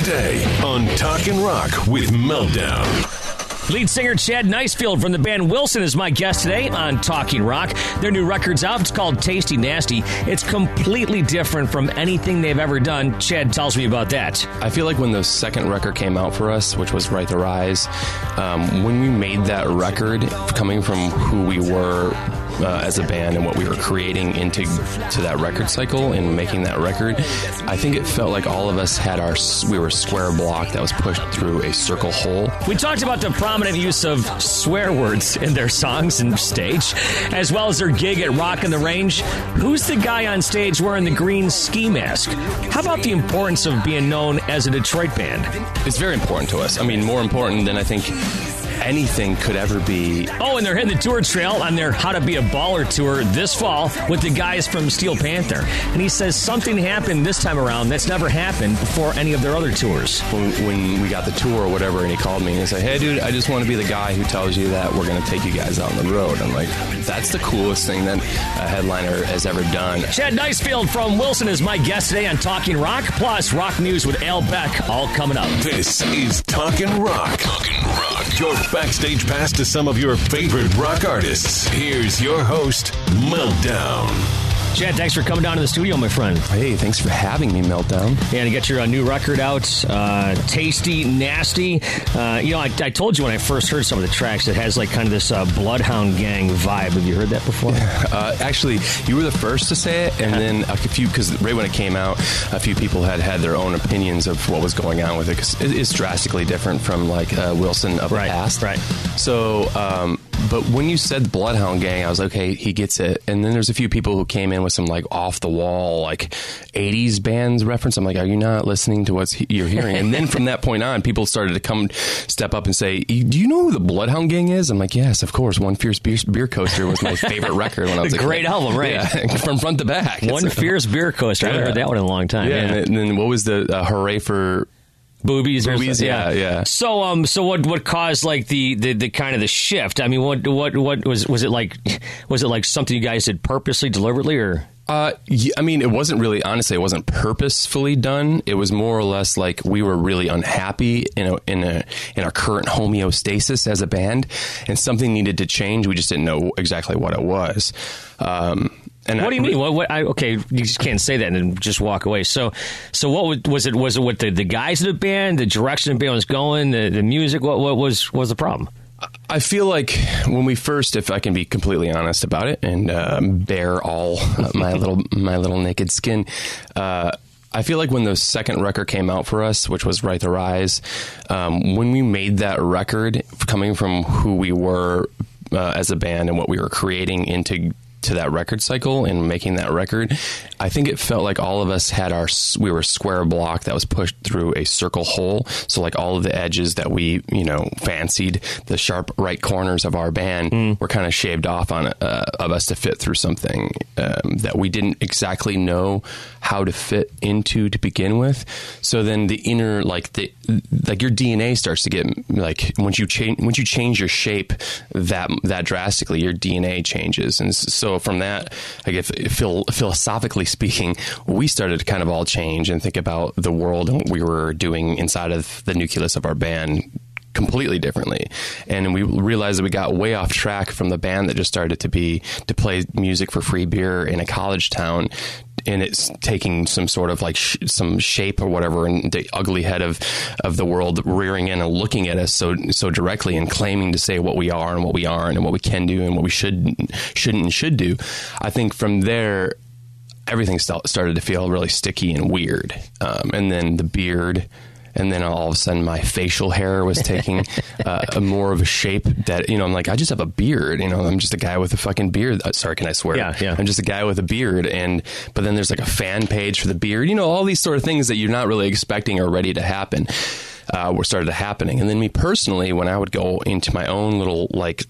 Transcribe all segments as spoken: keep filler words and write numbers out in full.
today on Talkin' Rock with Meltdown. Lead singer Chad Nicefield from the band Wilson is my guest today on Talking Rock. Their new record's out. It's called Tasty Nasty. It's completely different from anything they've ever done. Chad tells me about that. I feel like when the second record came out for us, which was Right the Rise, um, when we made that record, coming from who we were uh, as a band and what we were creating into to that record cycle and making that record, I think it felt like all of us had our, we were a square block that was pushed through a circle hole. We talked about the prominent use of swear words in their songs and stage, as well as their gig at Rock in the Range. Who's the guy on stage wearing the green ski mask? How about the importance of being known as a Detroit band? It's very important to us. I mean, more important than I think anything could ever be. Oh, and they're hitting the tour trail on their How to Be a Baller tour this fall with the guys from Steel Panther. And he says something happened this time around that's never happened before any of their other tours. When, when we got the tour or whatever, and he called me and he said, hey, dude, I just want to be the guy who tells you that we're going to take you guys out on the road. I'm like, that's the coolest thing that a headliner has ever done. Chad Nicefield from Wilson is my guest today on Talking Rock, plus rock news with Al Beck, all coming up. This is Talkin' Rock. Talkin' Rock. Your backstage pass to some of your favorite rock artists. Here's your host, Meltdown. Chad, thanks for coming down to the studio, my friend. Hey, thanks for having me, Meltdown. Yeah, to get your uh, new record out, uh, Tasty Nasty. Uh, you know, I, I told you when I first heard some of the tracks, it has like kind of this uh, Bloodhound Gang vibe. Have you heard that before? Uh, actually, you were the first to say it, and then a few, because right when it came out, a few people had had their own opinions of what was going on with it, because it is drastically different from like uh, Wilson of right, the past. Right. So, um, but when you said Bloodhound Gang, I was like, okay, he gets it. And then there's a few people who came in with some like off the wall, like eighties bands reference. I'm like, are you not listening to what you're hearing? And then from that point on, people started to come step up and say, do you know who the Bloodhound Gang is? I'm like, yes, of course. One Fierce Beer, Beer Coaster was my favorite record when I was a great kid. album, right? Yeah, from front to back. One it's, Fierce Beer Coaster. I haven't yeah. heard that one in a long time. Yeah, yeah. And, then, and then what was the uh, Hooray for... Boobies, Boobies, or yeah, yeah. So, um, so what, what caused like the, the, the kind of the shift? I mean, what, what, what was, was it like? Was it like something you guys did purposely, deliberately, or? Uh, yeah, I mean, it wasn't really. Honestly, it wasn't purposefully done. It was more or less like we were really unhappy in a, in a in our current homeostasis as a band, and something needed to change. We just didn't know exactly what it was. Um, And what do you I, mean? What, what, I, okay, you just can't say that and then just walk away. So, so what was, was it? Was it what the, the guys of the band, the direction the band was going, the, the music? What, what was what was the problem? I feel like when we first, if I can be completely honest about it and uh, bare all uh, my little my little naked skin. Uh, I feel like when the second record came out for us, which was Right the Rise, um, when we made that record, coming from who we were uh, as a band and what we were creating into to that record cycle and making that record, I think it felt like all of us had our, we were a square block that was pushed through a circle hole. So like all of the edges that we, you know, fancied, the sharp right corners of our band mm. were kind of shaved off on uh, of us to fit through something um, that we didn't exactly know how to fit into to begin with. So then the inner, like the, like your D N A starts to get like, once you change, once you change your shape that, that drastically, your D N A changes. And so So from that, I guess, phil- philosophically speaking, we started to kind of all change and think about the world and what we were doing inside of the nucleus of our band completely differently. And we realized that we got way off track from the band that just started to be to play music for free beer in a college town. And it's taking some sort of like sh- some shape or whatever, and the ugly head of, of the world rearing in and looking at us so so directly and claiming to say what we are and what we aren't and what we can do and what we should shouldn't and should do. I think from there, everything st- started to feel really sticky and weird. Um, and then the beard. And then all of a sudden my facial hair was taking uh, a more of a shape that, you know, I'm like, I just have a beard, you know, I'm just a guy with a fucking beard. Uh, sorry, can I swear? Yeah, yeah. I'm just a guy with a beard. And, but then there's like a fan page for the beard, you know, all these sort of things that you're not really expecting are ready to happen, uh, were started happening. And then me personally, when I would go into my own little like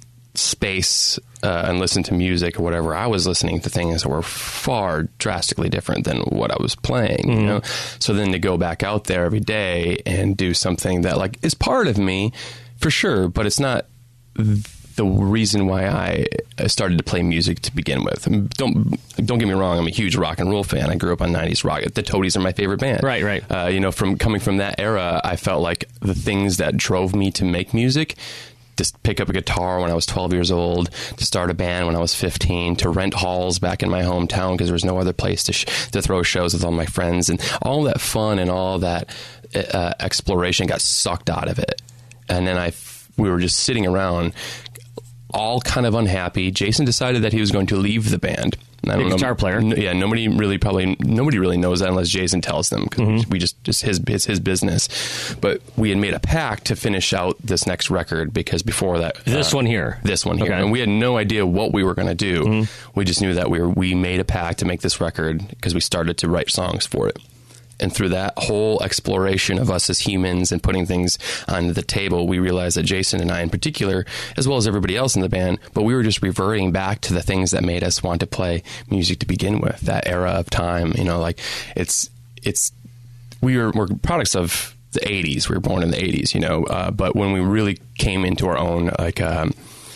space uh, and listen to music or whatever, I was listening to things that were far drastically different than what I was playing, mm-hmm. you know? So then to go back out there every day and do something that like is part of me for sure, but it's not the reason why I started to play music to begin with. Don't don't get me wrong, I'm a huge rock and roll fan. I grew up on nineties rock. The Toadies are my favorite band. Right, right. Uh, you know, from coming from that era, I felt like the things that drove me to make music, to pick up a guitar when I was twelve years old, to start a band when I was fifteen, to rent halls back in my hometown because there was no other place to sh- to throw shows with all my friends, and all that fun and all that uh, exploration got sucked out of it. And then I, we were just sitting around, all kind of unhappy. Jason decided that he was going to leave the band. I don't the know, guitar player. N- yeah, nobody really probably nobody really knows that unless Jason tells them, because mm-hmm. we just just his it's his business. But we had made a pact to finish out this next record, because before that, this uh, one here, this one here, okay. and we had no idea what we were going to do. Mm-hmm. We just knew that we were we made a pact to make this record because we started to write songs for it. And through that whole exploration of us as humans and putting things on the table, we realized that Jason and I in particular, as well as everybody else in the band, but we were just reverting back to the things that made us want to play music to begin with, that era of time. You know, like it's, it's, we were, we're products of the eighties. We were born in the eighties, you know, uh, but when we really came into our own, like, um,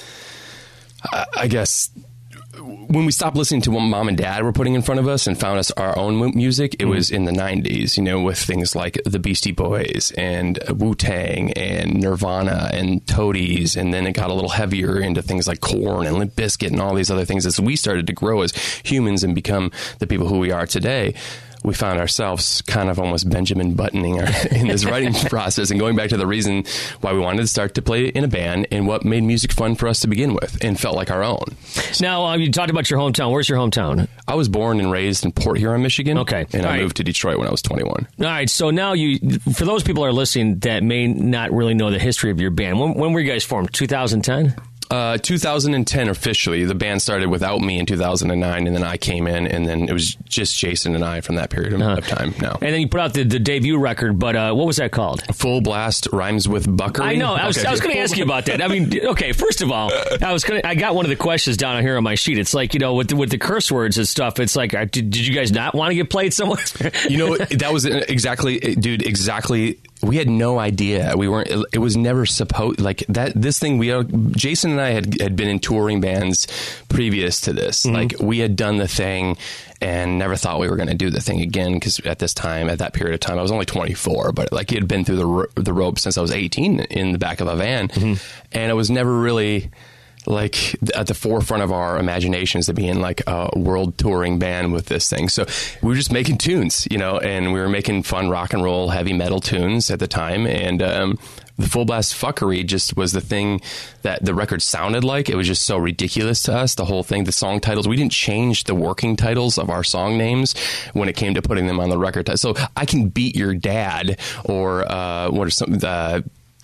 I, I guess, when we stopped listening to what mom and dad were putting in front of us and found us our own music, it mm. was in the nineties, you know, with things like the Beastie Boys and Wu-Tang and Nirvana and Toadies. And then it got a little heavier into things like Korn and Limp Bizkit and all these other things as we started to grow as humans and become the people who we are today. We found ourselves kind of almost Benjamin Buttoning our, in this writing process and going back to the reason why we wanted to start to play in a band and what made music fun for us to begin with and felt like our own. Now, um, you talked about your hometown. Where's your hometown? I was born and raised in Port Huron, Michigan. Okay. And All I right. moved to Detroit when I was twenty-one. All right. So now you, for those people that are listening that may not really know the history of your band, when, when were you guys formed? two thousand ten? Uh, two thousand ten officially. The band started without me in two thousand nine, and then I came in, and then it was just Jason and I from that period of, uh-huh. of time now. And then you put out the, the debut record, but uh, what was that called? Full Blast rhymes with Buckery. I know. I was, okay. I was going to ask you about that. I mean, okay, first of all, I was going I got one of the questions down here on my sheet. It's like, you know, with the, with the curse words and stuff, it's like, did, did you guys not want to get played somewhere? You know, that was exactly, dude, exactly. We had no idea. We weren't, it was never supposed, like that, this thing, we, Jason and I had, had been in touring bands previous to this. Mm-hmm. Like we had done the thing and never thought we were going to do the thing again. Cause at this time, at that period of time, I was only twenty-four, but like he had been through the, the rope since I was eighteen in the back of a van. Mm-hmm. And it was never really like at the forefront of our imaginations to be in like a world touring band with this thing. So we were just making tunes, you know, and we were making fun rock and roll, heavy metal tunes at the time. And um, the Full Blast Fuckery just was the thing that the record sounded like. It was just so ridiculous to us, the whole thing, the song titles. We didn't change the working titles of our song names when it came to putting them on the record. So I Can Beat Your Dad, or uh, what are some... Uh,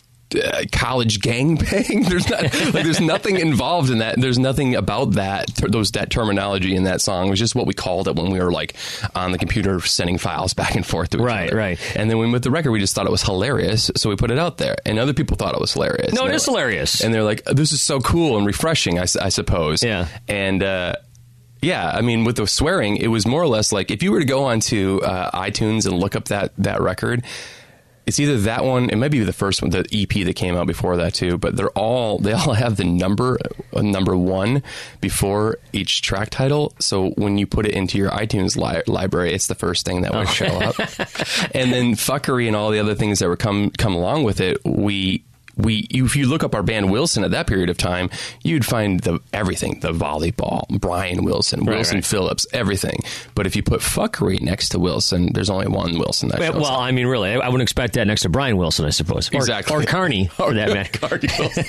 Uh, college gangbang. There's not like there's nothing involved in that. There's nothing about that those that terminology in that song. It was just what we called it when we were like on the computer sending files back and forth to each right, other. Right. And then when with the record, we just thought it was hilarious, so we put it out there, and other people thought it was hilarious. No, and it is like, hilarious, and they're like, "This is so cool and refreshing." I, I suppose. Yeah. And. uh Yeah, I mean, with the swearing, it was more or less like if you were to go onto uh, iTunes and look up that that record. It's either that one, it might be the first one, the E P that came out before that too, but they're all, they all have the number, uh, number one before each track title. So when you put it into your iTunes li- library, it's the first thing that would oh. show up. And then Fuckery and all the other things that would come, come along with it, we, We, if you look up our band Wilson at that period of time, you'd find the everything, the volleyball, Brian Wilson, right, Wilson right. Phillips, everything. But if you put Fuckery next to Wilson, there's only one Wilson. That well, well I mean, really, I wouldn't expect that next to Brian Wilson, I suppose. Or, exactly. Or Carney, for that matter.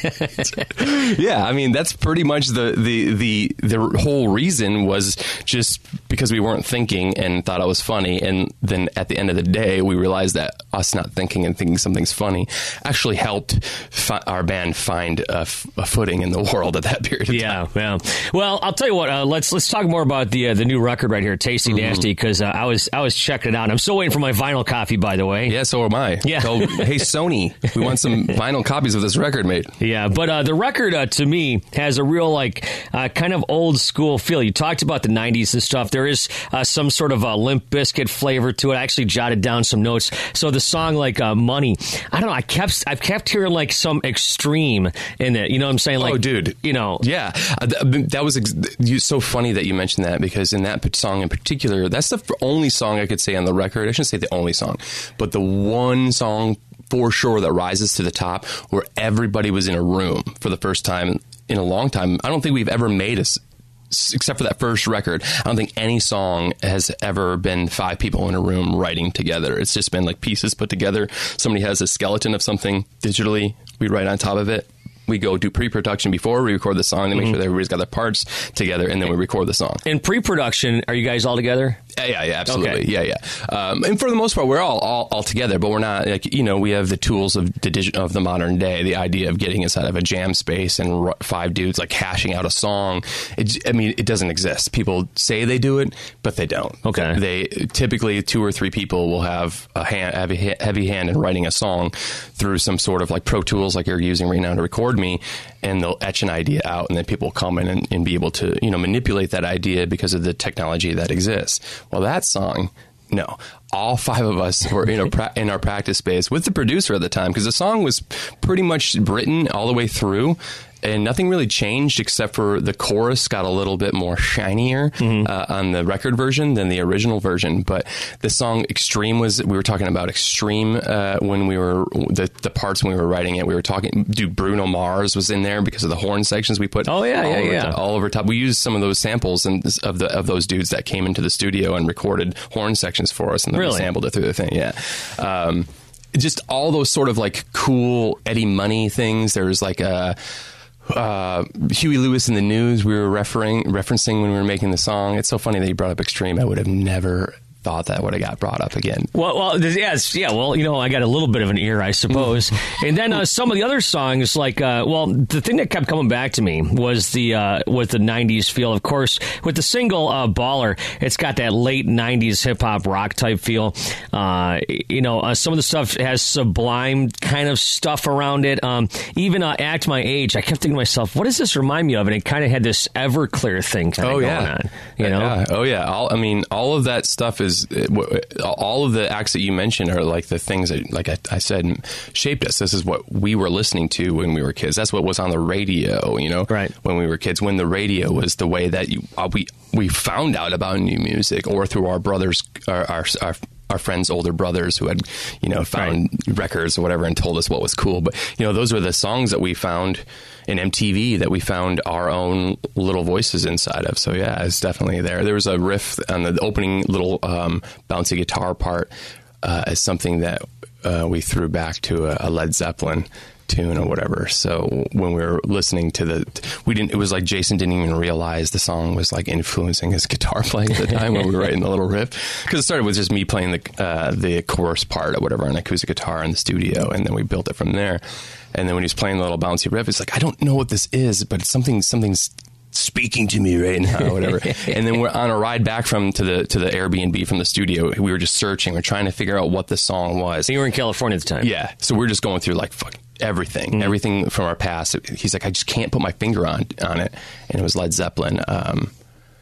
Yeah, I mean, that's pretty much the, the, the, the whole reason was just because we weren't thinking and thought it was funny. And then at the end of the day, we realized that us not thinking and thinking something's funny actually helped Fi- our band find a, f- a footing in the world at that period of yeah, time. Yeah, well, I'll tell you what. Uh, let's let's talk more about the uh, the new record right here, Tasty Mm-hmm. Nasty, because uh, I was I was checking it out. I'm still waiting for my vinyl copy, by the way. Yeah, so am I. Yeah. So, hey, Sony, we want some vinyl copies of this record, mate. Yeah, but uh, the record uh, to me has a real like uh, kind of old school feel. You talked about the nineties and stuff. There is uh, some sort of a Limp Bizkit flavor to it. I actually jotted down some notes. So the song like uh, Money, I don't know. I kept I've kept hearing like like some extreme in it. You know what I'm saying? Like, oh, dude. You know. Yeah. Uh, th- that was ex- you, so funny that you mentioned that, because in that song in particular, that's the f- only song I could say on the record. I shouldn't say the only song, but the one song for sure that rises to the top where everybody was in a room for the first time in a long time. I don't think we've ever made a, except for that first record, I don't think any song has ever been five people in a room writing together. It's just been like pieces put together. Somebody has a skeleton of something digitally. We write on top of it. We go do pre-production before we record the song to make mm-hmm. sure that everybody's got their parts together, and then we record the song. In pre-production, are you guys all together? Yeah, yeah, yeah, absolutely. Okay. Yeah, yeah. Um, and for the most part, we're all, all all together, but we're not, like, you know, we have the tools of the digi- of the modern day. The idea of getting inside of a jam space and r- five dudes like hashing out a song. It, I mean, it doesn't exist. People say they do it, but they don't. Okay. They typically two or three people will have a hand, have a heavy hand in writing a song through some sort of like Pro Tools, like you're using right now to record me, and they'll etch an idea out, and then people will come in and, and be able to, you know, manipulate that idea because of the technology that exists. Well, that song, no. All five of us were in, a pra- in our practice space with the producer at the time, because the song was pretty much written all the way through, and nothing really changed except for the chorus got a little bit more shinier mm-hmm. uh, on the record version than the original version. But the song Extreme was, we were talking about Extreme uh, when we were, the, the parts when we were writing it, we were talking, dude, Bruno Mars was in there because of the horn sections we put oh, yeah, all, yeah, over, yeah. all over top. We used some of those samples and of the of those dudes that came into the studio and recorded horn sections for us, and then really? we sampled it through the thing. Yeah. Um, just all those sort of like cool Eddie Money things. There's like a, Uh, Huey Lewis in the News we were referring, referencing when we were making the song. It's so funny that you brought up Extreme. I would have never thought that would have got brought up again. Well, well, yes, yeah. Well, you know, I got a little bit of an ear, I suppose. And then uh, some of the other songs, like, uh, well, the thing that kept coming back to me was the uh, was the nineties feel. Of course, with the single uh, "Baller," it's got that late nineties hip hop rock type feel. Uh, you know, uh, some of the stuff has Sublime kind of stuff around it. Um, even uh, "Act My Age," I kept thinking to myself, "What does this remind me of?" And it kind of had this Everclear thing kind of oh, going yeah. on. You know? Yeah. Oh yeah. All, I mean, all of that stuff is. All of the acts that you mentioned are like the things that, like I, I said, shaped us. This is what we were listening to when we were kids. That's what was on the radio, you know, right. when we were kids, when the radio was the way that you, uh, we we found out about new music, or through our brothers, our, our, our our friends' older brothers who had, you know, found right. records or whatever and told us what was cool. But, you know, those were the songs that we found in M T V that we found our own little voices inside of. So, yeah, it's definitely there. There was a riff on the opening little um, bouncy guitar part uh, as something that uh, we threw back to a, a Led Zeppelin tune or whatever. So when we were listening to the, we didn't, it was like Jason didn't even realize the song was like influencing his guitar playing at the time when we were writing the little riff. Because it started with just me playing the uh, the chorus part or whatever on acoustic guitar in the studio, and then we built it from there. And then when he was playing the little bouncy riff, it's like, I don't know what this is, but it's something, something's speaking to me right now, or whatever. And then we're on a ride back from to the to the Airbnb from the studio. We were just searching, we're trying to figure out what the song was. So you were in California at the time. Yeah. So we're just going through like fuck everything, mm-hmm. everything from our past. He's like, I just can't put my finger on on it. And it was Led Zeppelin. Um,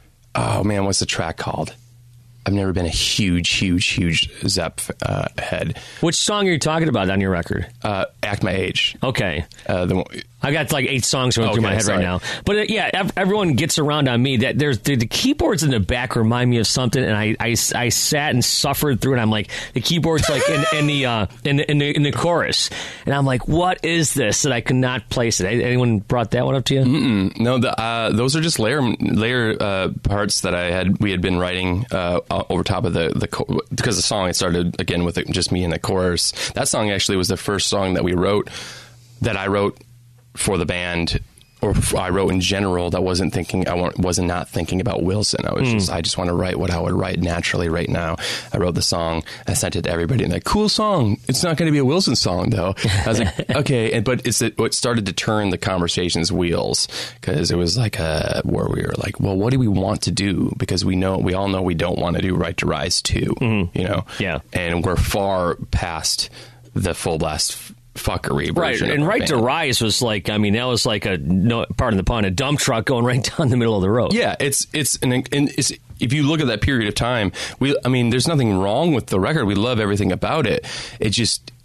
oh man, what's the track called? I've never been a huge, huge, huge Zepp uh, head. Which song are you talking about on your record? Uh, Act My Age. Okay. Uh, the one, I got like eight songs going okay, through my head sorry. right now. But uh, yeah, ev- everyone gets around on me. That there's the, the keyboards in the back remind me of something, and I, I, I sat and suffered through it. I'm like, the keyboards like in, in the uh, in the in the in the chorus, and I'm like, what is this? That I could not place it. Anyone brought that one up to you? Mm-mm. No, the, uh, those are just layer layer uh, parts that I had. We had been writing uh, over top of the the co- because the song it started again with it, just me and the chorus. That song actually was the first song that we wrote that I wrote for the band, or I wrote in general, that wasn't thinking, I wasn't not thinking about Wilson. I was mm. just, I just want to write what I would write naturally right now. I wrote the song, I sent it to everybody, and like, cool song. It's not going to be a Wilson song though. I was like, okay. And, but it's, it started to turn the conversation's wheels, because it was like a, where we were like, well, what do we want to do? Because we know, we all know we don't want to do Right to Rise two, mm. you know? Yeah. And we're far past the Full Blast fuckery version. Right, and Right band. to Rise was like, I mean, that was like a, no, pardon the pun, a dump truck going right down the middle of the road. Yeah, it's, it's, an, and it's, if you look at that period of time, we, I mean, there's nothing wrong with the record. We love everything about it. It just,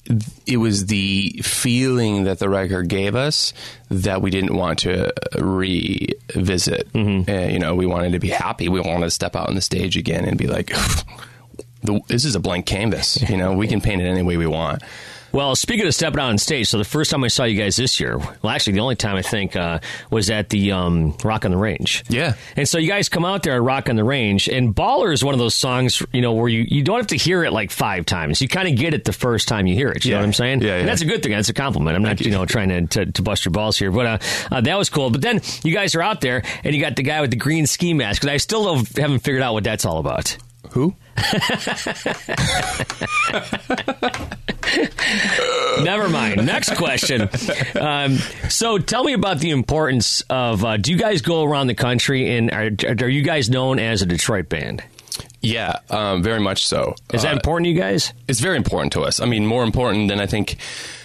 it was the feeling that the record gave us that we didn't want to revisit. Mm-hmm. Uh, you know, we wanted to be happy. We wanted to step out on the stage again and be like, the, this is a blank canvas. You know, we can paint it any way we want. Well, speaking of stepping out on stage, so the first time I saw you guys this year, well, actually the only time I think uh, was at the um, Rock on the Range. Yeah. And so you guys come out there at Rock on the Range, and Baller is one of those songs, you know, where you, you don't have to hear it like five times. You kind of get it the first time you hear it. You yeah. know what I'm saying? Yeah, yeah. And that's a good thing. That's a compliment. I'm not, you. you know, trying to, to, to bust your balls here, but uh, uh, that was cool. But then you guys are out there, and you got the guy with the green ski mask, because I still don't, haven't figured out what that's all about. Who? Never mind. Next question. Um, so tell me about the importance of, uh, do you guys go around the country, and are, are you guys known as a Detroit band? Yeah, um, very much so. Is that uh, important to you guys? It's very important to us. I mean, more important than I think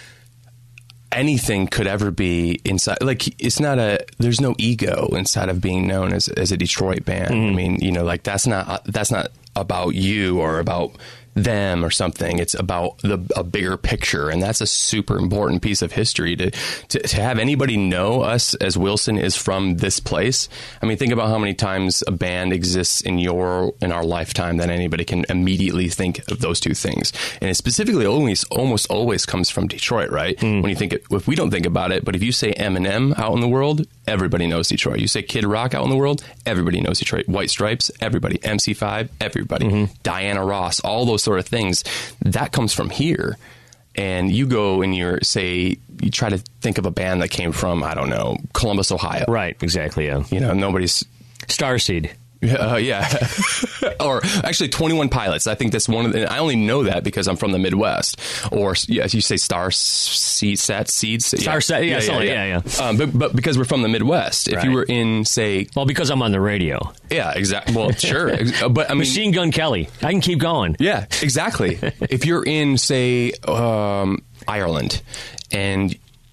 anything could ever be inside. Like, it's not a, there's no ego inside of being known as, as a Detroit band. Mm. I mean, you know, like that's not, that's not about you or about them or something. It's about the a bigger picture, and that's a super important piece of history to, to to have anybody know us as Wilson is from this place. I mean, think about how many times a band exists in your in our lifetime that anybody can immediately think of those two things, and it specifically always almost always comes from Detroit, right? Mm. When you think it, if we don't think about it, but if you say Eminem out in the world, everybody knows Detroit. You say Kid Rock out in the world, everybody knows Detroit. White Stripes, everybody. M C five, everybody. Mm-hmm. Diana Ross, all those sort of things. That comes from here. And you go and you're, say, you try to think of a band that came from, I don't know, Columbus, Ohio. Right, exactly, yeah. You know, nobody's... Starseed. Uh, yeah. Or actually twenty-one Pilots. I think that's one of the, I only know that because I'm from the Midwest. Or, yeah, you say Star Seed Set Seeds. Star yeah. Set, yeah, yeah, yeah. yeah, yeah. Um, but, but because we're from the Midwest, if right. you were in, say... Well, because I'm on the radio. Yeah, exactly. Well, sure. But I mean... Machine Gun Kelly. I can keep going. Yeah, exactly. If you're in, say, um, Ireland, and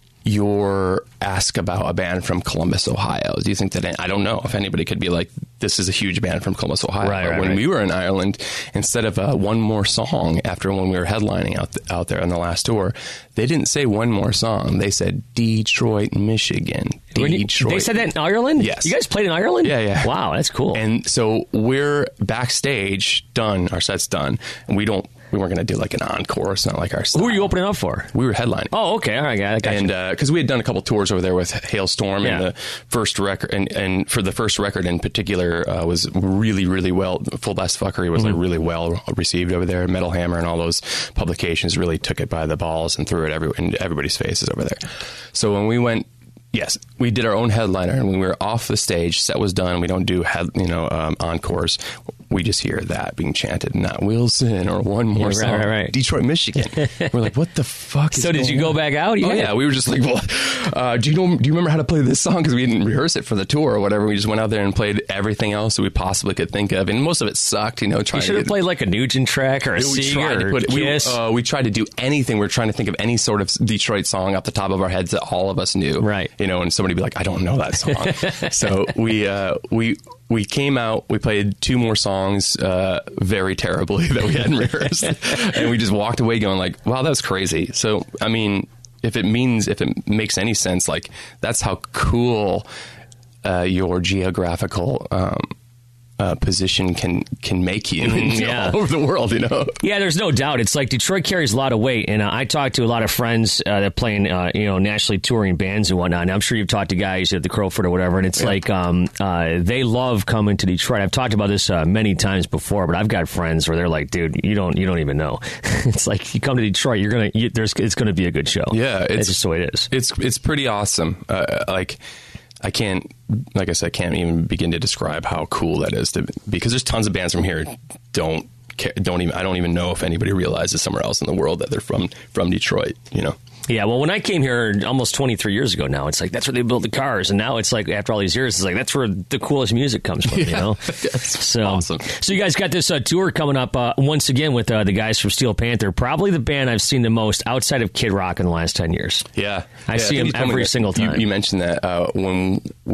you're asked about a band from Columbus, Ohio, do you think that, I don't know if anybody could be like, this is a huge band from Columbus, Ohio. Right, right, when right. we were in Ireland, instead of uh, one more song after when we were headlining out, th- out there on the last tour, they didn't say one more song. They said Detroit, Michigan. Detroit. They said that in Ireland? Yes. You guys played in Ireland? Yeah, yeah. Wow, that's cool. And so we're backstage, done, our set's done, and we don't, we weren't going to do like an encore. It's not like our style. Who were you opening up for? We were headlining. Oh, okay. All right. I got and you. because uh, we had done a couple tours over there with Hailstorm, yeah. and the first record, and, and for the first record in particular, uh, was really, really well. Full Blast Fuckery was mm-hmm. like really well received over there. Metal Hammer and all those publications really took it by the balls and threw it every, in everybody's faces over there. So when we went. Yes, we did our own headliner, and when we were off the stage, set was done. We don't do head, you know, um, encores. We just hear that being chanted, not Wilson or one more yeah, song, right, right, right. Detroit, Michigan. We're like, what the fuck? Is so did you on? go back out? Yeah. Oh yeah, we were just like, well, uh, do you know? Do you remember how to play this song? Because we didn't rehearse it for the tour or whatever. We just went out there and played everything else that we possibly could think of, and most of it sucked. You know, trying you should have to, played like a Nugent track or a Seeger or Kiss. We, uh, we tried to do anything. We were trying to think of any sort of Detroit song off the top of our heads that all of us knew. Right. You know, and somebody would be like, I don't know that song. So we uh, we. We came out, we played two more songs uh, very terribly that we hadn't rehearsed, and we just walked away going like, wow, that was crazy. So, I mean, if it means, if it makes any sense, like, that's how cool uh, your geographical um, uh, position can can make you mm, yeah. all over the world, you know? Yeah, there's no doubt. It's like Detroit carries a lot of weight, and uh, I talked to a lot of friends uh, that play in, uh, you know, nationally touring bands and whatnot, and I'm sure you've talked to guys at the Crowfoot or whatever, and it's yeah. like um, uh, they love coming to Detroit. I've talked about this uh, many times before, but I've got friends where they're like, dude, you don't you don't even know. It's like, you come to Detroit, you're gonna you, there's it's gonna be a good show. Yeah, it's, it's just the way it is. It's it's pretty awesome. Uh, like. I can't, like I said, can't even begin to describe how cool that is to, because there's tons of bands from here don't don't even I don't even know if anybody realizes somewhere else in the world that they're from from Detroit, you know. Yeah, well, when I came here almost twenty-three years ago now, it's like, that's where they built the cars. And now it's like, after all these years, it's like, that's where the coolest music comes from, yeah. you know? So awesome. So you guys got this uh, tour coming up uh, once again with uh, the guys from Steel Panther, probably the band I've seen the most outside of Kid Rock in the last ten years. Yeah. I yeah, see I them every that, single time. You, you mentioned that uh, when we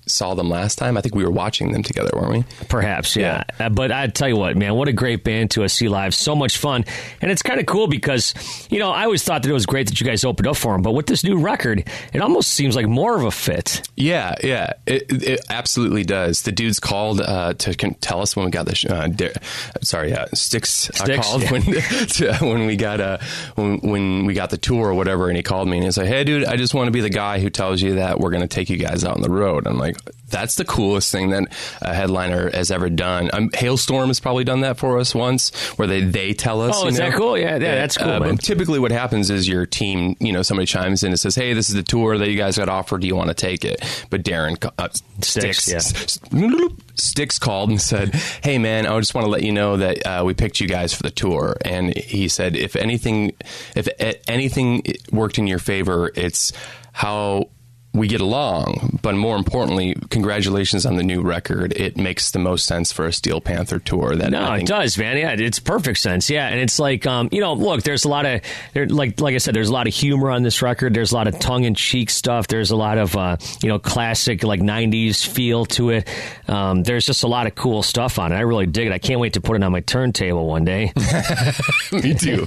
saw them last time. I think we were watching them together, weren't we? Perhaps, yeah. yeah. Uh, but I tell you what, man, what a great band to uh, see live. So much fun. And it's kind of cool because, you know, I always thought that it was great that you guys opened up for them. But with this new record, it almost seems like more of a fit. Yeah, yeah. It, it absolutely does. The dudes called uh, to con- tell us when we got the... Sh- uh, de- sorry, uh, Sticks, Sticks uh, called yeah. when, to, when we got uh, when, when we got the tour or whatever, and he called me and he's like, hey, dude, I just want to be the guy who tells you that we're going to take you guys out on the road. I'm like, that's the coolest thing that a headliner has ever done. Um, Hailstorm has probably done that for us once, where they, they tell us. Oh, is you know? that cool? Yeah, yeah, that's cool, uh, man. But typically what happens is your team, you know, somebody chimes in and says, hey, this is the tour that you guys got offered. Do you want to take it? But Darren, uh, Sticks, Sticks, yeah. Sticks called and said, hey, man, I just want to let you know that uh, we picked you guys for the tour. And he said, if anything, if anything worked in your favor, it's how we get along, but more importantly, congratulations on the new record. It makes the most sense for a Steel Panther tour. That no, I think- it does, man. Yeah, it's perfect sense. Yeah, and it's like, um, you know, look, there's a lot of, there, like, like I said, there's a lot of humor on this record. There's a lot of tongue in cheek stuff. There's a lot of, uh, you know, classic like nineties feel to it. Um, there's just a lot of cool stuff on it. I really dig it. I can't wait to put it on my turntable one day. Me too.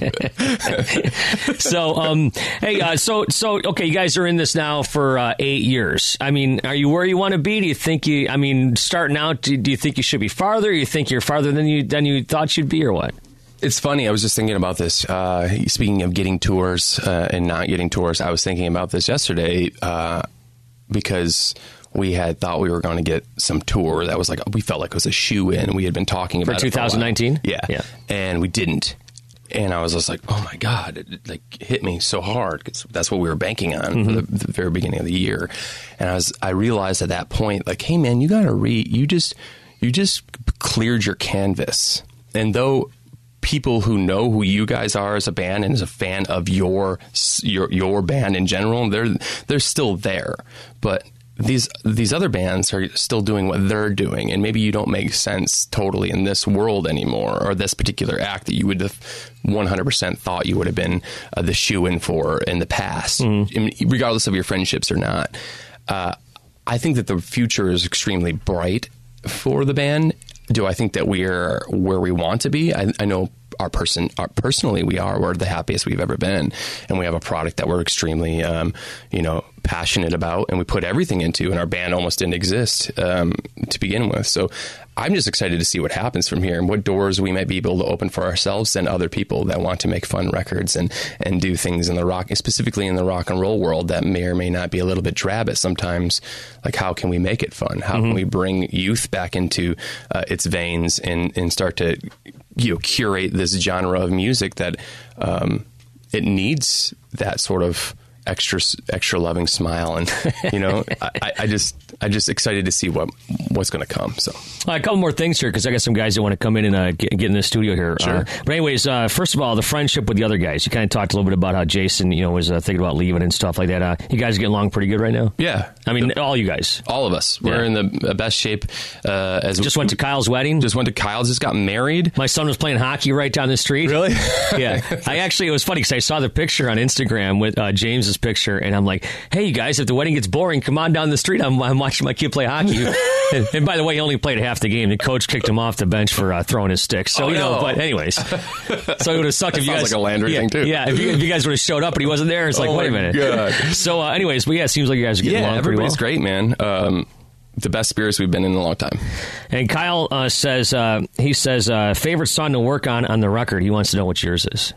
so, um, hey, uh, so, so, okay, you guys are in this now for uh, eight years. I mean, are you where you want to be? Do you think you, I mean, starting out, do, do you think you should be farther? Or you think you're farther than you than you thought you'd be, or what? It's funny. I was just thinking about this. Uh, speaking of getting tours uh, and not getting tours, I was thinking about this yesterday uh, because we had thought we were going to get some tour that was like, we felt like it was a shoe-in. We had been talking about for it for twenty nineteen? Yeah. yeah. And we didn't. And I was just like, oh, my God, it, it like hit me so hard. 'Cause that's what we were banking on mm-hmm. for the, the very beginning of the year. And I was, I realized at that point, like, hey, man, you got to read, you just, you just cleared your canvas. And though people who know who you guys are as a band and as a fan of your, your, your band in general, they're, they're still there. But these these other bands are still doing what they're doing, and maybe you don't make sense totally in this world anymore, or this particular act that you would have one hundred percent thought you would have been uh, the shoe-in for in the past, mm. I mean, regardless of your friendships or not. Uh, I think that the future is extremely bright for the band. Do I think that we're where we want to be? I, I know our person, our, personally, we are. We're the happiest we've ever been, and we have a product that we're extremely, um, you know, passionate about, and we put everything into. And our band almost didn't exist um, to begin with. So I'm just excited to see what happens from here and what doors we might be able to open for ourselves and other people that want to make fun records and and do things in the rock, specifically in the rock and roll world, that may or may not be a little bit drab at sometimes. Like, how can we make it fun? How mm-hmm. can we bring youth back into uh, its veins and and start to, you know, curate this genre of music that um, it needs that sort of extra extra loving smile, and you know, I, I just I just excited to see what what's going to come. So uh, a couple more things here, because I got some guys that want to come in and uh, get, get in the studio here. Sure. Uh, but anyways, uh, first of all, the friendship with the other guys. You kind of talked a little bit about how Jason, you know, was uh, thinking about leaving and stuff like that. Uh, you guys getting along pretty good right now? Yeah, I mean, the, all you guys, all of us, we're yeah. in the best shape. Uh, as just went to Kyle's wedding. Just went to Kyle's. Just got married. My son was playing hockey right down the street. Really? Yeah. I actually, it was funny because I saw the picture on Instagram with uh, James's picture, and I'm like, hey, you guys, if the wedding gets boring, come on down the street. I'm, I'm watching my kid play hockey. and, and by the way, he only played half the game. The coach kicked him off the bench for uh, throwing his stick. So, oh, you know, no. but anyways. So it would have sucked that if you guys. Sounds like a Landry yeah, thing, too. Yeah, if you, if you guys would have showed up and he wasn't there, it's like, oh wait a minute. God. So, uh, anyways, but yeah, it seems like you guys are getting yeah, along pretty well. everybody's great, man. Um, the best spirits we've been in a long time. And Kyle uh, says, uh, he says, uh, favorite song to work on on the record. He wants to know what yours is.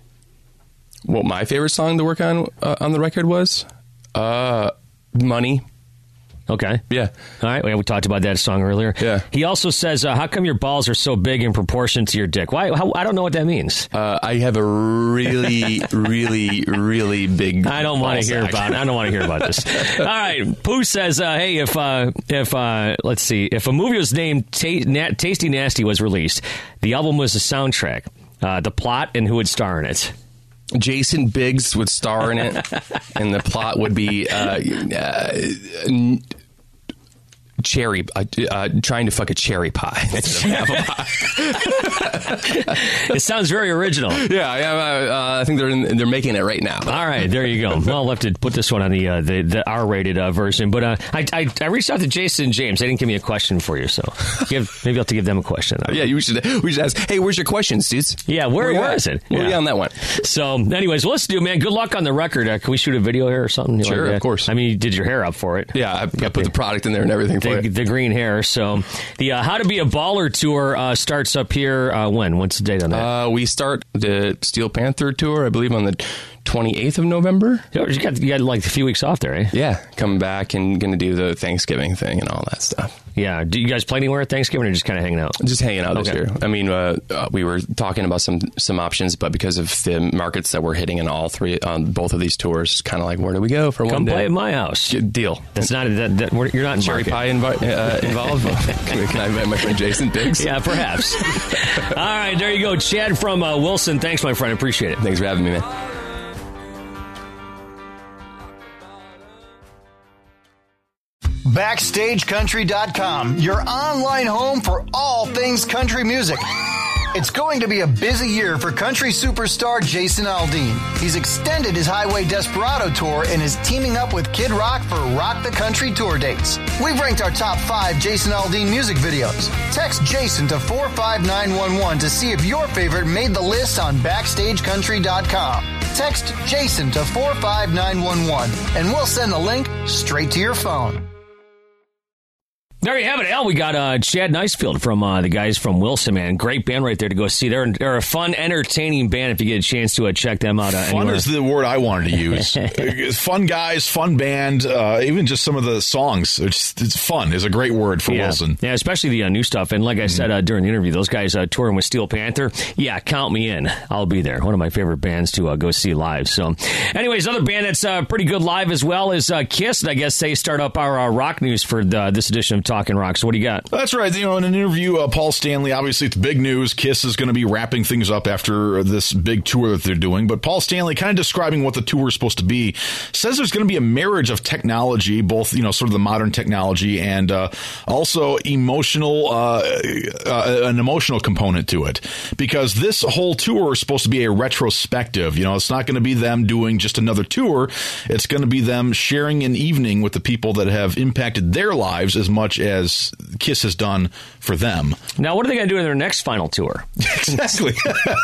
What my favorite song to work on uh, on the record was? Uh, Money. Okay. Yeah. All right. Well, we talked about that song earlier. Yeah. He also says, uh, how come your balls are so big in proportion to your dick? Why? How, I don't know what that means. Uh, I have a really, really, really big I don't want to hear sack. about it. I don't want to hear about this. All right. Pooh says, uh, hey, if, uh, if uh, let's see, if a movie was named Ta- Na- Tasty Nasty was released, the album was the soundtrack, uh, the plot, and who would star in it? Jason Biggs would star in it, and the plot would be uh, uh, cherry, uh, uh, trying to fuck a cherry pie instead of apple pie. It sounds very original. Yeah, yeah. Uh, I think they're in, they're making it right now. All right, there you go. Well, I'll have to put this one on the uh, the, the R-rated uh, version. But uh, I, I I reached out to Jason and James. They didn't give me a question for you, so give, maybe I'll have to give them a question. Yeah, you should we should ask. Hey, where's your questions, dudes? Yeah, where, where, where is it? We'll yeah. be on that one. So, anyways, well, let's do, man. Good luck on the record. Uh, can we shoot a video here or something? Sure, like of course. I mean, you did your hair up for it. Yeah, I, I put the product in there and everything for the, it. The green hair. So, the uh, How to Be a Baller tour uh, starts up here. Uh, when? What's the date on that? Uh, we start the Steel Panther tour, I believe, on the twenty-eighth of November. You got, you got like a few weeks off there, eh? Yeah, coming back and going to do the Thanksgiving thing and all that stuff. Yeah. Do you guys play anywhere at Thanksgiving or just kind of hanging out? Just hanging out okay. this year. I mean, uh, uh, we were talking about some some options, but because of the markets that we're hitting in all three, on both of these tours, kind of like, where do we go for Come one day? Come play at my house. Deal. That's not that, that you're not in cherry market. pie invi- uh, involved. can, can I invite my friend Jason Biggs? Yeah, perhaps. All right, there you go, Chad from uh, Wilson. Thanks, my friend. I appreciate it. Thanks for having me, man. Backstage Country dot com, your online home for all things country music. It's going to be a busy year for country superstar Jason Aldean. He's extended his Highway Desperado tour and is teaming up with Kid Rock for Rock the Country tour dates. We've ranked our top five Jason Aldean music videos. Text Jason to four five nine one one to see if your favorite made the list on Backstage Country dot com. Text Jason to four five nine one one and we'll send the link straight to your phone. There you have it, Al. We got uh, Chad Nicefield from uh, the guys from Wilson, man. Great band right there to go see. They're, they're a fun, entertaining band if you get a chance to uh, check them out. Uh, fun anywhere. is the word I wanted to use. Fun guys, fun band, uh, even just some of the songs. It's, it's fun is a great word for yeah. Wilson. Yeah, especially the uh, new stuff. And like I said uh, during the interview, those guys uh, touring with Steel Panther, yeah, count me in. I'll be there. One of my favorite bands to uh, go see live. So anyways, another band that's uh, pretty good live as well is uh, Kiss. And I guess they start up our uh, rock news for the, this edition of Talkin' Rock. So what do you got? That's right. You know, in an interview, uh, Paul Stanley, obviously it's big news. Kiss is going to be wrapping things up after this big tour that they're doing. But Paul Stanley, kind of describing what the tour is supposed to be, says there's going to be a marriage of technology, both, you know, sort of the modern technology and uh, also emotional, uh, uh, an emotional component to it. Because this whole tour is supposed to be a retrospective. You know, it's not going to be them doing just another tour. It's going to be them sharing an evening with the people that have impacted their lives as much as Kiss has done for them. Now, what are they going to do in their next final tour? Exactly.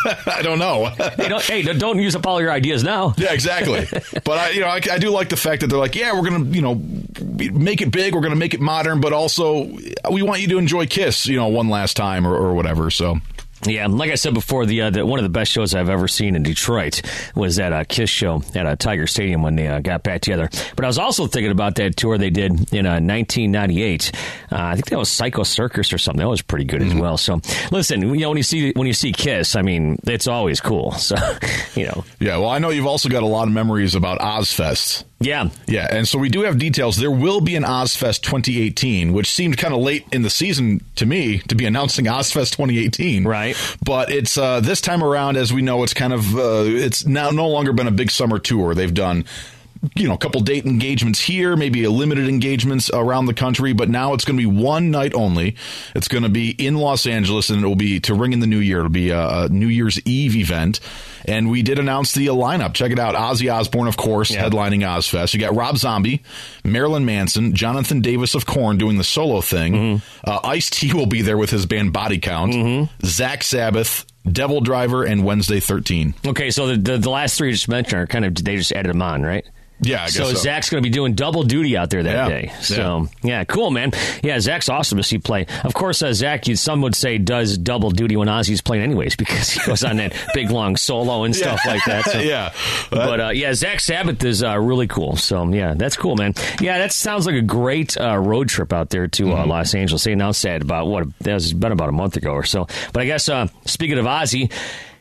I don't know. hey, don't, hey, don't use up all your ideas now. Yeah, exactly. But I, you know, I, I do like the fact that they're like, yeah, we're going to, you know, make it big. We're going to make it modern, but also we want you to enjoy Kiss, you know, one last time or, or whatever. So. Yeah, like I said before, the, uh, the one of the best shows I've ever seen in Detroit was that uh, Kiss show at uh, Tiger Stadium when they uh, got back together. But I was also thinking about that tour they did in uh, nineteen ninety-eight. Uh, I think that was Psycho Circus or something. That was pretty good mm-hmm. as well. So, listen, you know, when you see when you see Kiss, I mean, it's always cool. So, you know. Yeah, well, I know you've also got a lot of memories about Ozfest. Yeah. Yeah, and so we do have details. There will be an Ozfest twenty eighteen, which seemed kind of late in the season to me to be announcing Ozfest twenty eighteen. Right. But it's uh, this time around, as we know, it's kind of, uh, it's now no longer been a big summer tour. They've done, you know, a couple date engagements here, maybe a limited engagements around the country, but now it's going to be one night only. It's going to be in Los Angeles, and it will be to ring in the new year. It'll be a, a New Year's Eve event. And we did announce the lineup. Check it out. Ozzy Osbourne, of course, yeah. headlining Ozfest. You got Rob Zombie, Marilyn Manson, Jonathan Davis of Korn doing the solo thing. Mm-hmm. Uh, Ice-T will be there with his band Body Count. Mm-hmm. Zach Sabbath, Devil Driver, and Wednesday thirteen. Okay, so the, the, the last three you just mentioned are kind of, they just added them on, right? Yeah, I guess so. So Zach's going to be doing double duty out there that yeah. day. So, yeah. yeah, cool, man. Yeah, Zach's awesome to see play. Of course, uh, Zach, you, some would say, does double duty when Ozzy's playing anyways because he goes on that big, long solo and stuff yeah. like that. So. yeah. But, uh, yeah, Zach Sabbath is uh, really cool. So, yeah, that's cool, man. Yeah, that sounds like a great uh, road trip out there to uh, mm-hmm. Los Angeles. They announced that about, what, that was been about a month ago or so. But I guess, uh, speaking of Ozzy,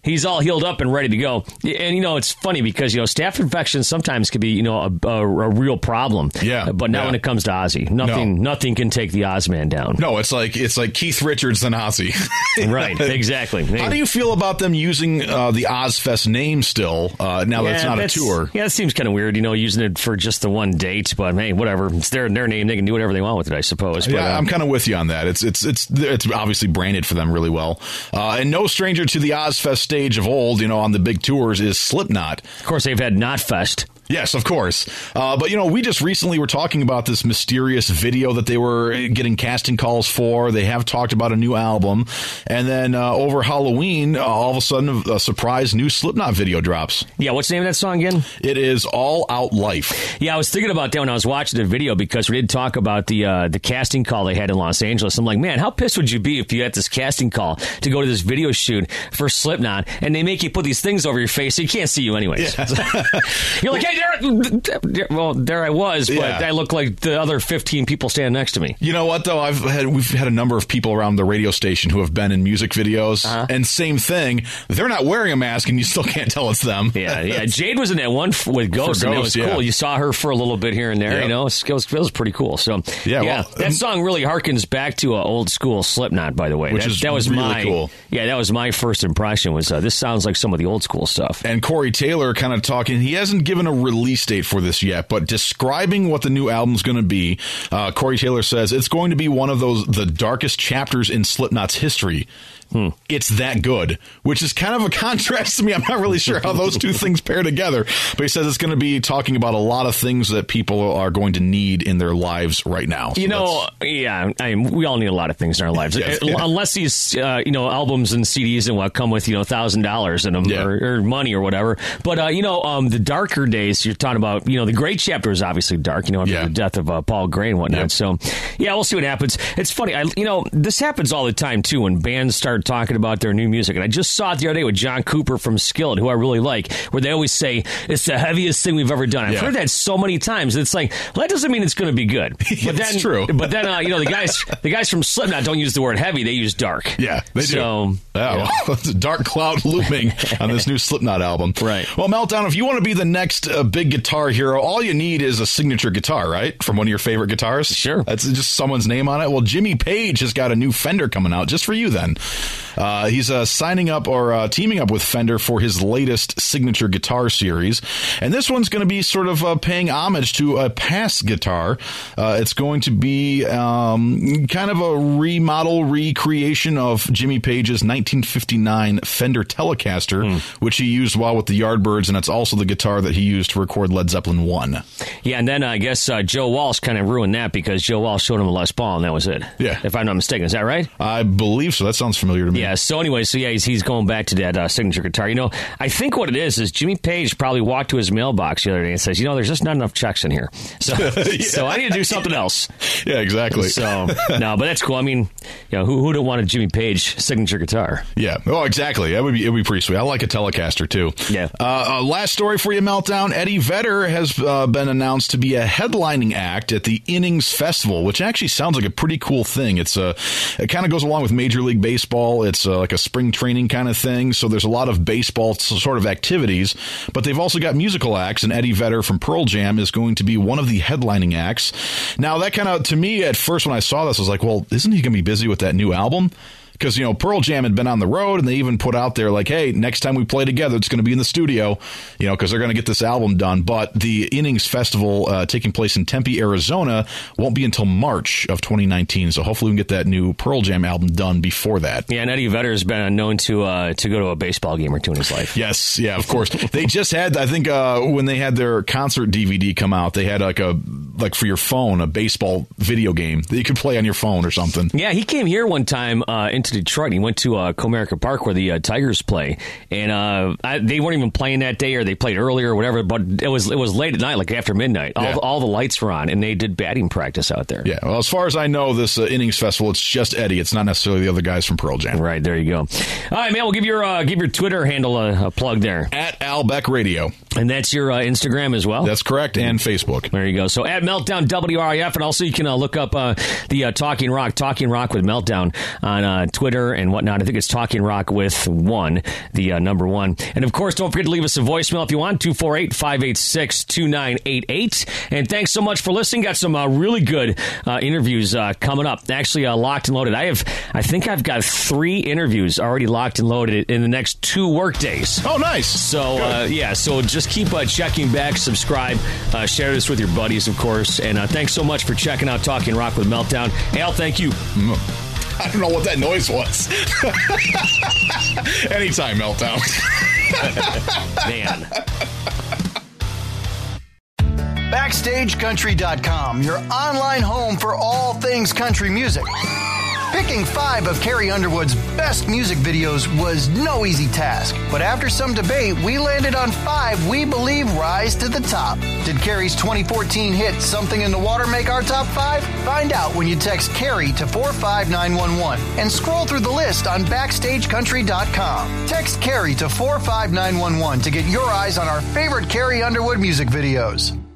he's all healed up and ready to go. And, you know, it's funny because, you know, staph infections sometimes can be, you know, a, a, a real problem. Yeah. But not yeah. when it comes to Ozzy. Nothing No. nothing can take the Ozman down. No, it's like it's like Keith Richards and Ozzy. Right, exactly. How do you feel about them using uh, the Ozfest name still, uh, now that Yeah, it's not a that's- tour? Yeah, it seems kind of weird, you know, using it for just the one date. But, hey, whatever. It's their, their name. They can do whatever they want with it, I suppose. But, Yeah, um, I'm kind of with you on that. It's it's it's it's obviously branded for them really well. Uh, and no stranger to the Ozfest stage of old, you know, on the big tours is Slipknot. Of course, they've had Knotfest. Yes, of course. Uh, but, you know, we just recently were talking about this mysterious video that they were getting casting calls for. They have talked about a new album. And then uh, over Halloween, uh, all of a sudden, a surprise new Slipknot video drops. Yeah, what's the name of that song again? It is All Out Life. Yeah, I was thinking about that when I was watching the video because we did talk about the uh, the casting call they had in Los Angeles. I'm like, man, how pissed would you be if you had this casting call to go to this video shoot for Slipknot and they make you put these things over your face so you can't see you anyways. Yeah. You're like, hey, there, well, there I was, but Yeah. I look like the other fifteen people standing next to me. You know what, though? I've had we've had a number of people around the radio station who have been in music videos, Uh-huh. and same thing. They're not wearing a mask, and you still can't tell it's them. Yeah, yeah. Jade was in that one f- with Ghost, and it was Ghost, yeah. cool. You saw her for a little bit here and there. Yep. You know, it was, it was, it was pretty cool. So, Yeah, yeah, well, that um, song really harkens back to uh, old school Slipknot. By the way, Which that, is that was really my cool. Yeah, that was my first impression. Was uh, this sounds like some of the old school stuff? And Corey Taylor kind of talking. He hasn't given a release date for this yet, but describing what the new album's going to be, uh, Corey Taylor says it's going to be one of those the darkest chapters in Slipknot's history. Hmm. It's that good, which is kind of a contrast to me. I'm not really sure how those two things pair together, but he says it's going to be talking about a lot of things that people are going to need in their lives right now. So You know, yeah, I mean, we all need a lot of things in our lives, Yes, Uh, yeah. unless these, uh, you know, albums and C Ds and what come with, you know, thousand dollars in them Yeah. or, or money or whatever. But uh, you know, um, the darker days you're talking about, you know, the great chapter is obviously dark. You know, after Yeah. the death of uh, Paul Gray and whatnot. Yep. So, yeah, we'll see what happens. It's funny, I, you know, this happens all the time too when bands start talking about their new music. And I just saw it the other day with John Cooper from Skillet, who I really like, where they always say it's the heaviest thing we've ever done. I've Yeah. heard that so many times. It's like, well, that doesn't mean it's going to be good. But Yeah, then, it's true. But then, uh, you know, the guys, the guys from Slipknot don't use the word heavy; they use dark. Yeah, they do. So, Yeah, yeah. well, it's a dark cloud looming on this new Slipknot album. Right. Well, Meltdown, if you want to be the next uh, big guitar hero, all you need is a signature guitar, right? From one of your favorite guitars. Sure. That's just someone's name on it. Well, Jimmy Page has got a new Fender coming out just for you then. Uh, he's uh, signing up or uh, teaming up with Fender for his latest signature guitar series. And this one's going to be sort of uh, paying homage to a past guitar. Uh, it's going to be um, kind of a remodel, recreation of Jimmy Page's nineteen fifty-nine Fender Telecaster, Hmm. which he used while with the Yardbirds, and it's also the guitar that he used to record Led Zeppelin one. Yeah, and then uh, I guess uh, Joe Walsh kind of ruined that because Joe Walsh showed him a Les Paul, and that was it. Yeah. If I'm not mistaken, is that right? I believe so. That sounds familiar to me. Yeah. So anyway, so yeah, he's, he's going back to that uh, signature guitar. You know, I think what it is is Jimmy Page probably walked to his mailbox the other day and says, you know, there's just not enough checks in here, so so I need to do something else. Yeah, exactly. So no, but that's cool. I mean, you know, who who'd have wanted a Jimmy Page signature guitar? Yeah. Oh, exactly. That would be it would be pretty sweet. I like a Telecaster too. Yeah. Uh, uh, last story for you, Meltdown. Eddie Vedder has uh, been announced to be a headlining act at the Innings Festival, which actually sounds like a pretty cool thing. It's a it kind of goes along with Major League Baseball. It's uh, like a spring training kind of thing. So there's a lot of baseball sort of activities, but they've also got musical acts, and Eddie Vedder from Pearl Jam is going to be one of the headlining acts. Now that kind of, to me, at first when I saw this, I was like, well, isn't he going to be busy with that new album? Because, you know, Pearl Jam had been on the road, and they even put out there like, hey, next time we play together, it's going to be in the studio, you know, because they're going to get this album done. But the Innings Festival uh, taking place in Tempe, Arizona, won't be until March of twenty nineteen. So hopefully we can get that new Pearl Jam album done before that. Yeah, and Eddie Vedder has been known to uh, to go to a baseball game or two in his life. Yes, yeah, of course. They just had, I think, uh, when they had their concert D V D come out, they had like a, like for your phone, a baseball video game that you could play on your phone or something. Yeah, he came here one time uh, into Detroit. He went to uh, Comerica Park where the uh, Tigers play, and uh, I, they weren't even playing that day, or they played earlier or whatever. But it was it was late at night, like after midnight. All, Yeah. the, all the lights were on, and they did batting practice out there. Yeah, well, as far as I know, this uh, Innings Festival, it's just Eddie. It's not necessarily the other guys from Pearl Jam. Right, there you go. All right, man, we'll give your uh, give your Twitter handle a, a plug there. At Al Beck Radio. And that's your uh, Instagram as well? That's correct, and Facebook. There you go. So at Meltdown W R I F, and also you can uh, look up uh, the uh, Talking Rock, Talking Rock with Meltdown on uh, Twitter and whatnot. I think it's Talking Rock with one, the uh, number one. And of course, don't forget to leave us a voicemail if you want, two four eight, five eight six, two nine eight eight. And thanks so much for listening. Got some uh, really good uh, interviews uh, coming up. Actually, uh, locked and loaded. I have, I think I've got three interviews already locked and loaded in the next two work days. Oh, nice. So, uh, yeah, so just keep uh, checking back, subscribe, uh, share this with your buddies, of course. And uh, thanks so much for checking out Talking Rock with Meltdown. Al, thank you. I don't know what that noise was. Anytime, Meltdown. Man. Backstage Country dot com, your online home for all things country music. Picking five of Carrie Underwood's best music videos was no easy task, but after some debate, we landed on five we believe rise to the top. Did Carrie's twenty fourteen hit Something in the Water make our top five? Find out when you text Carrie to four five nine one one and scroll through the list on Backstage Country dot com. Text Carrie to four five nine one one to get your eyes on our favorite Carrie Underwood music videos.